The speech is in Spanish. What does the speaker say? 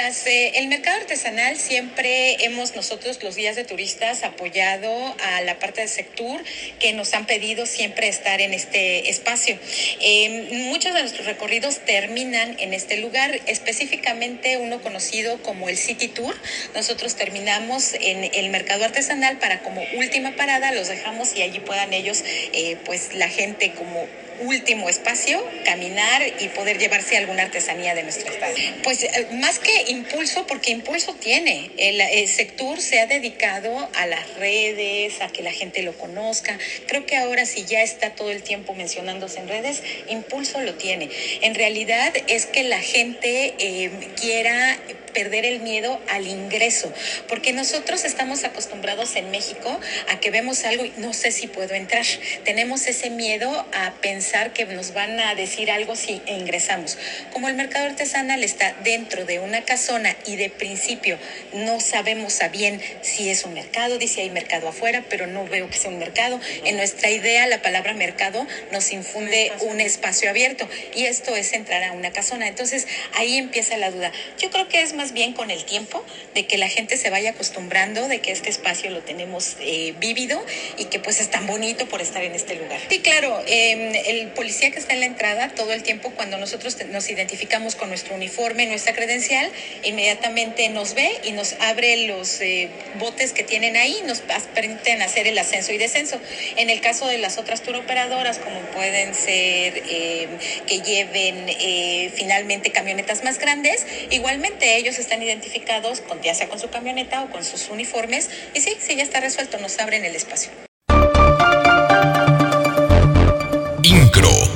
días. El mercado artesanal siempre hemos nosotros los guías de turistas apoyado a la parte del sector que nos han pedido siempre estar en este espacio. Muchos de nuestros recorridos terminan en este lugar, específicamente uno conocido como el City Tour. Nosotros terminamos en el mercado artesanal para como última parada, los dejamos y allí puedan ellos, pues la gente como último espacio, caminar y poder llevarse alguna artesanía de nuestro estado. Pues más que impulso, porque impulso tiene. El sector se ha dedicado a las redes, a que la gente lo conozca. Creo que ahora si ya está todo el tiempo mencionándose en redes, impulso lo tiene. En realidad es que la gente quiera perder el miedo al ingreso, porque nosotros estamos acostumbrados en México a que vemos algo y no sé si puedo entrar. Tenemos ese miedo a pensar que nos van a decir algo si ingresamos. Como el mercado artesanal está dentro de una casona y de principio no sabemos a bien si es un mercado, dice hay mercado afuera, pero no veo que sea un mercado. En nuestra idea la palabra mercado nos infunde un espacio abierto y esto es entrar a una casona. Entonces ahí empieza la duda. Yo creo que es más bien con el tiempo de que la gente se vaya acostumbrando de que este espacio lo tenemos vívido y que pues es tan bonito por estar en este lugar. Sí, claro, el policía que está en la entrada todo el tiempo cuando nosotros nos identificamos con nuestro uniforme, nuestra credencial, inmediatamente nos ve y nos abre los botes que tienen ahí, nos permiten hacer el ascenso y descenso. En el caso de las otras tour operadoras, como pueden ser que lleven finalmente camionetas más grandes, igualmente ellos están identificados con, ya sea con su camioneta o con sus uniformes, y sí, ya está resuelto, nos abren el espacio. Incro.